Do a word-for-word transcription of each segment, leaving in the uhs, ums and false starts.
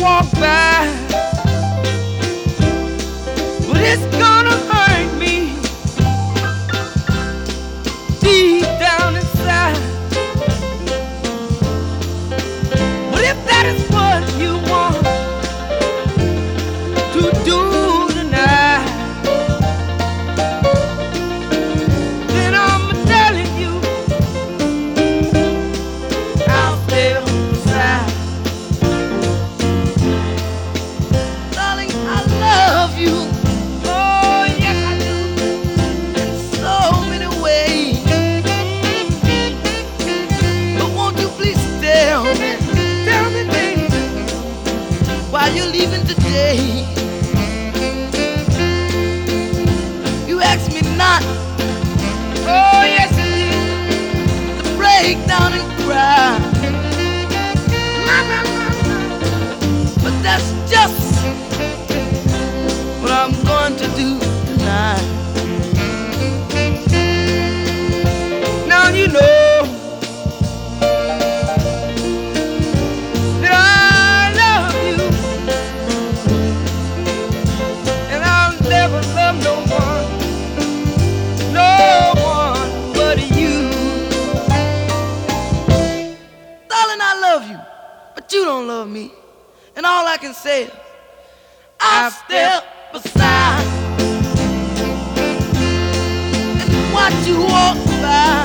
walk by, but it's gonna hurt me deep down inside. But if that is what you want to do tonight, then I'm telling you I'll stay beside. Darling, I love you. Oh, yes, I do. In so many ways. But won't you please tell me, tell me, baby, why you're leaving today? You asked me not. Oh, yes, you did. To break down and cry. But that's just what I'm going to do tonight. Now you know that I love you, and I'll never love no one, no one but you. Darling, I love you, but you don't love me. And all I can say is I'll step aside and watch you walk by,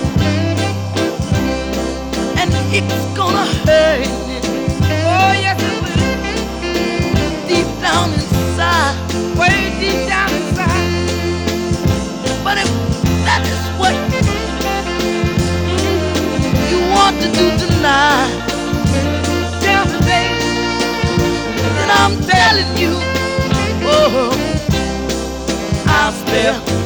and it's gonna hurt me. Oh, yes, it will. Deep down inside, way deep down inside. But if that is what you want to do tonight, tell me, baby, and I'm telling you, oh, I'll stay